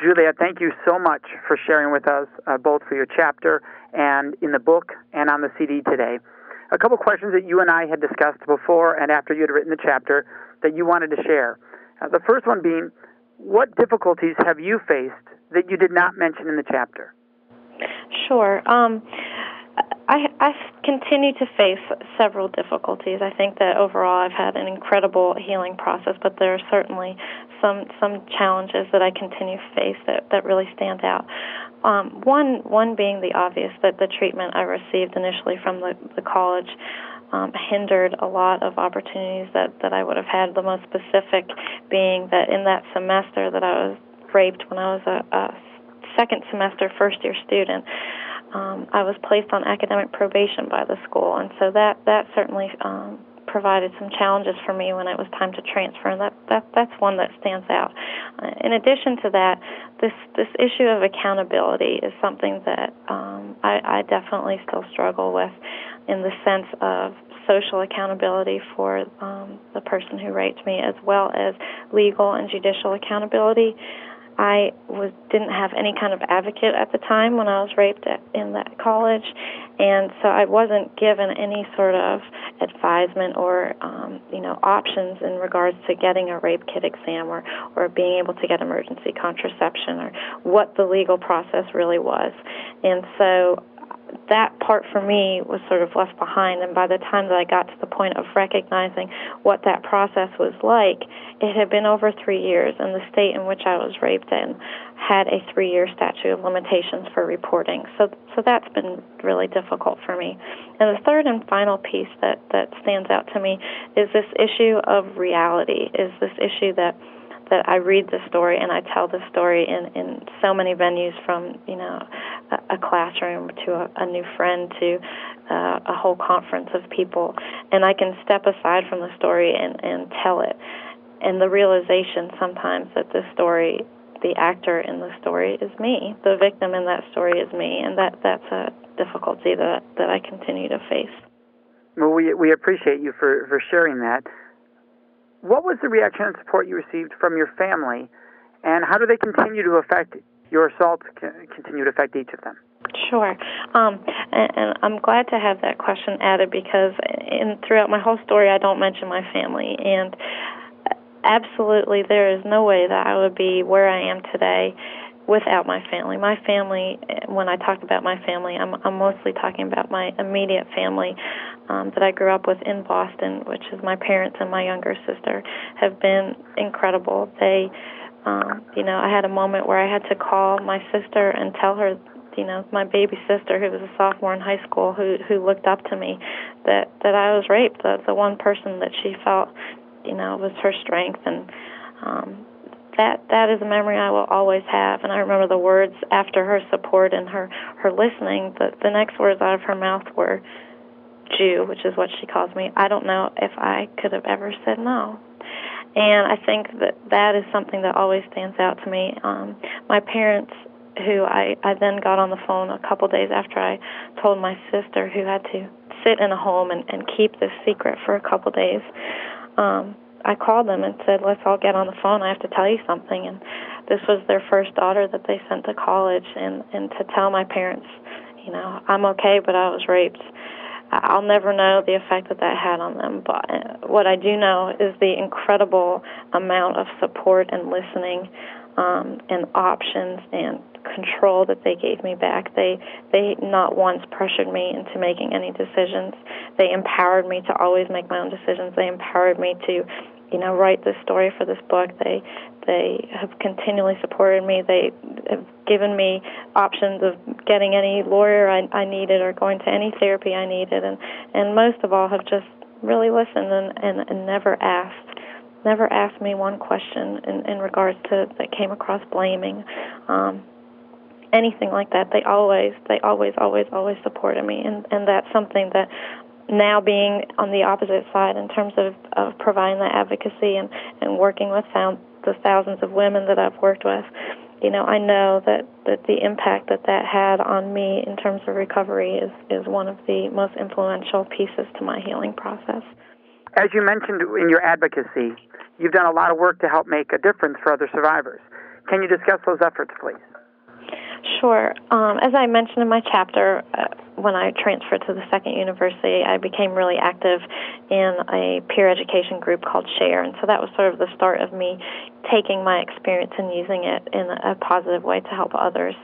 Julia, thank you so much for sharing with us, both for your chapter and in the book and on the CD today. A couple questions that you and I had discussed before and after you had written the chapter that you wanted to share. The first one being, what difficulties have you faced that you did not mention in the chapter? Sure. I continue to face several difficulties. I think that overall I've had an incredible healing process, but there are certainly some challenges that I continue to face that really stand out. One being the obvious, that the treatment I received initially from the college hindered a lot of opportunities that I would have had, the most specific being that in that semester that I was raped when I was a second semester first-year student, I was placed on academic probation by the school, and so that certainly provided some challenges for me when it was time to transfer, and that's one that stands out. In addition to that, this issue of accountability is something that I definitely still struggle with, in the sense of social accountability for the person who raped me, as well as legal and judicial accountability. I didn't have any kind of advocate at the time when I was raped in that college, and so I wasn't given any sort of advisement or options in regards to getting a rape kit exam or being able to get emergency contraception or what the legal process really was. And so that part for me was sort of left behind, and by the time that I got to the point of recognizing what that process was like, it had been over 3 years, and the state in which I was raped in had a 3-year statute of limitations for reporting. So that's been really difficult for me. And the third and final piece that stands out to me is this issue of reality, is this issue that I read the story and I tell the story in so many venues, from a classroom to a new friend to a whole conference of people, and I can step aside from the story and tell it. And the realization sometimes that the story, the actor in the story is me, the victim in that story is me, and that's a difficulty that I continue to face. Well, we appreciate you for sharing that. What was the reaction and support you received from your family, and how do they continue to affect your assaults, continue to affect each of them? Sure. And I'm glad to have that question added, because throughout my whole story I don't mention my family, and absolutely there is no way that I would be where I am today without my family. My family, when I talk about my family, I'm mostly talking about my immediate family that I grew up with in Boston, which is my parents and my younger sister, have been incredible. They, I had a moment where I had to call my sister and tell her, my baby sister, who was a sophomore in high school, who looked up to me, that I was raped. The one person that she felt, was her strength, and that is a memory I will always have. And I remember the words after her support and her listening. The next words out of her mouth were, "Jew," which is what she calls me. I don't know if I could have ever said no. And I think that is something that always stands out to me. My parents, who I then got on the phone a couple days after I told my sister, who had to sit in a home and keep this secret for a couple days, I called them and said, let's all get on the phone. I have to tell you something. And this was their first daughter that they sent to college. And to tell my parents, I'm okay, but I was raped. I'll never know the effect that had on them. But what I do know is the incredible amount of support and listening and options and control that they gave me back. They not once pressured me into making any decisions. They empowered me to always make my own decisions. They empowered me to, write this story for this book. They have continually supported me. They have given me options of getting any lawyer I needed or going to any therapy I needed, and most of all have just really listened and never asked me one question in regards to that came across blaming, anything like that. They always supported me, and that's something that, now being on the opposite side in terms of providing that advocacy and working with the thousands of women that I've worked with, I know that the impact that had on me in terms of recovery is one of the most influential pieces to my healing process. As you mentioned in your advocacy, you've done a lot of work to help make a difference for other survivors. Can you discuss those efforts, please? Sure. As I mentioned in my chapter, when I transferred to the second university, I became really active in a peer education group called SHARE, and so that was sort of the start of me taking my experience and using it in a positive way to help others.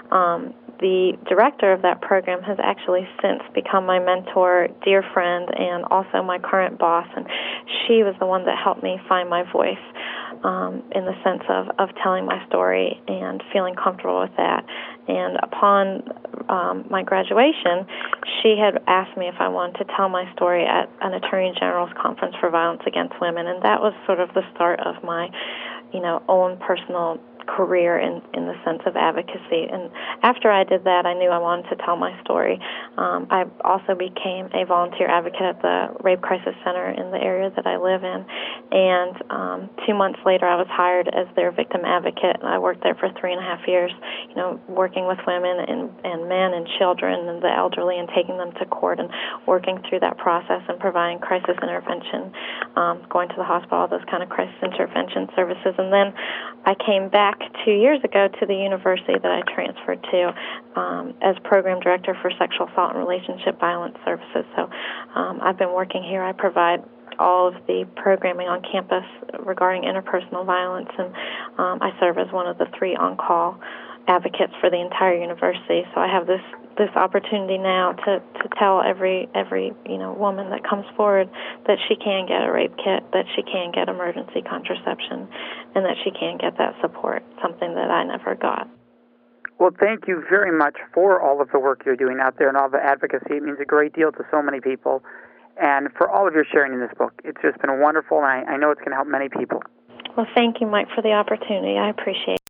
The director of that program has actually since become my mentor, dear friend, and also my current boss, and she was the one that helped me find my voice in the sense of telling my story and feeling comfortable with that. And upon my graduation, she had asked me if I wanted to tell my story at an Attorney General's Conference for Violence Against Women, and that was sort of the start of my, own personal career in the sense of advocacy. And after I did that, I knew I wanted to tell my story. I also became a volunteer advocate at the Rape Crisis Center in the area that I live in. And 2 months later, I was hired as their victim advocate, and I worked there for 3.5 years, working with women and men and children and the elderly and taking them to court and working through that process and providing crisis intervention, going to the hospital, all those kind of crisis intervention services. And then I came back 2 years ago to the university that I transferred to as program director for sexual assault and relationship violence services. So I've been working here. I provide all of the programming on campus regarding interpersonal violence, and I serve as one of the 3 on-call advocates for the entire university. So I have this opportunity now to tell every woman that comes forward that she can get a rape kit, that she can get emergency contraception, and that she can get that support, something that I never got. Well, thank you very much for all of the work you're doing out there and all the advocacy. It means a great deal to so many people, and for all of your sharing in this book. It's just been wonderful, and I know it's going to help many people. Well, thank you, Mike, for the opportunity. I appreciate it.